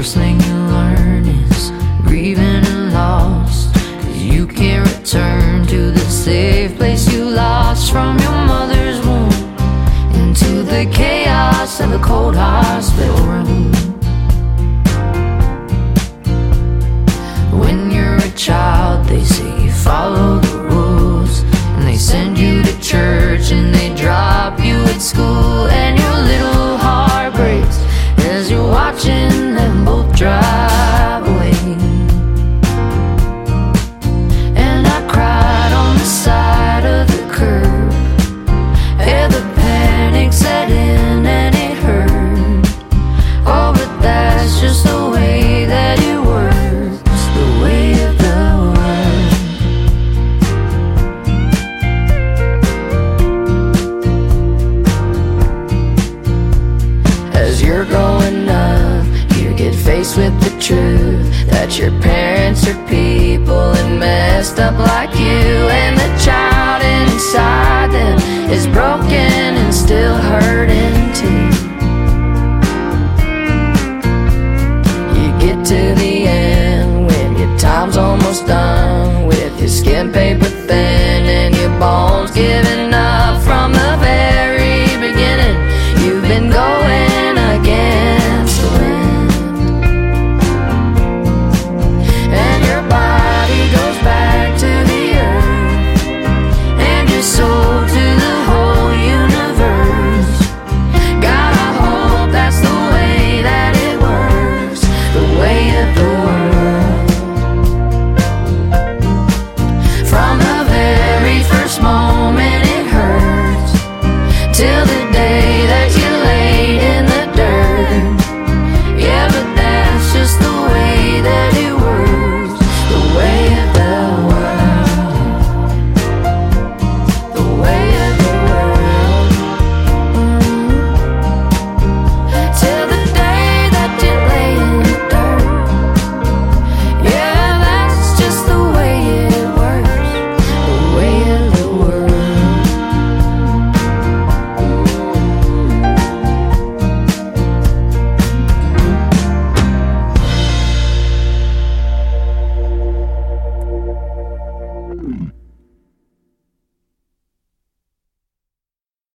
first thing you learn is grieving and lost, 'cause you can't return to the safe place you lost from your mother's womb into the chaos of the cold hospital room. When you're a child, they say you follow the rules, and they send you to church and they drop you at school, and your little heart breaks as you're watching them both drive away. And I cried on the side of the curb, yeah, the panic set in and it hurt. Oh, but that's just the way that it works, the way of the world. As you're growing up, you get faced with the truth that your parents are people and messed up like you, and the child inside them is broken and still hurting too. You get to the end when your time's almost done with your skin paper thin,